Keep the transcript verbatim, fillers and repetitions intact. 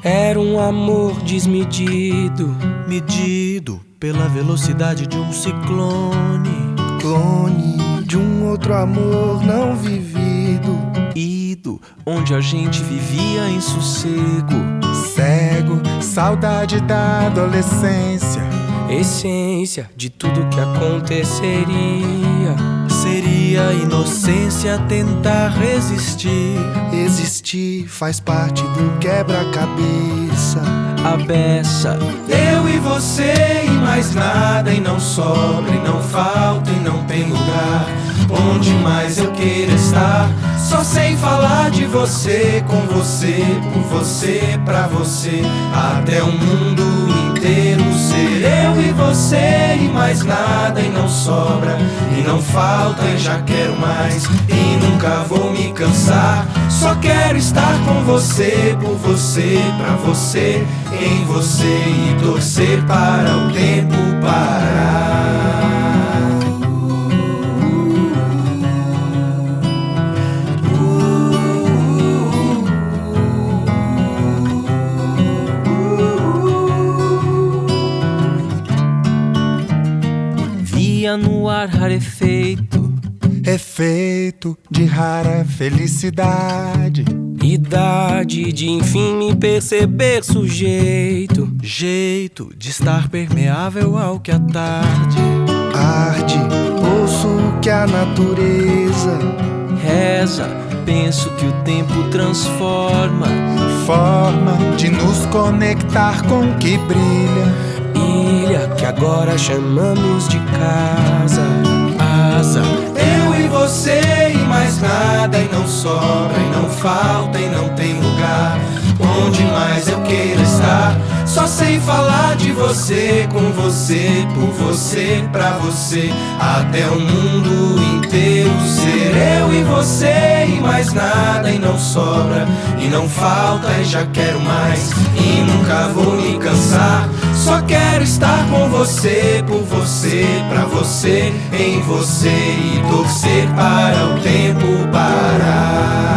Era um amor desmedido, medido pela velocidade de um ciclone, clone de um outro amor não vivido, ido onde a gente vivia em sossego, cego, saudade da adolescência, essência de tudo que aconteceria. Seria inocência tentar resistir. Existir faz parte do quebra-cabeça. A beça, eu e você e mais nada, e não sobra, e não falta, e não tem lugar onde mais eu queira estar. Só sei falar de você, com você, por você, pra você, até o mundo inteiro ser eu e você e mais nada, e não sobra, e não falta, e já quero mais, e nunca vou me cansar. Só quero estar com você, por você, pra você, em você, e torcer para o tempo parar. via no ar rarefeito, efeito de rara felicidade, idade de enfim me perceber sujeito, jeito de estar permeável ao que a tarde arde. Ouço que a natureza reza, penso que o tempo transforma, forma de nos conectar com o que brilha, ilha que agora chamamos de casa, asa. Eu e você e mais nada, e não sobra, e não falta, e não tem lugar onde mais eu queira estar. Só sei falar de você, com você, por você, pra você, até o mundo inteiro ser eu e você e mais nada, e não sobra, e não falta, e já quero mais, e nunca vou me cansar. Só quero estar com você, por você, pra você, em você, e torcer para o tempo parar.